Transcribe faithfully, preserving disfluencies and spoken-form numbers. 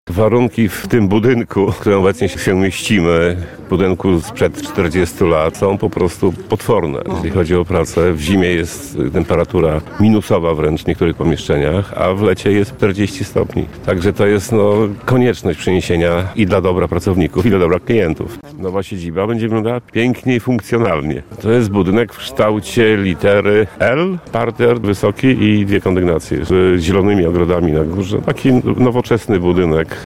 Warunki w tym budynku, w którym obecnie się mieścimy, budynku sprzed czterdziestu lat, są po prostu potworne. Jeśli chodzi o pracę, w zimie jest temperatura minusowa wręcz w niektórych pomieszczeniach, a w lecie jest czterdzieści stopni. Także to jest no, konieczność przeniesienia i dla dobra pracowników, i dla dobra klientów. Nowa siedziba będzie wyglądała pięknie i funkcjonalnie. To jest budynek w kształcie litery L, parter wysoki i dwie kondygnacje z zielonymi ogrodami na górze. Taki nowoczesny budynek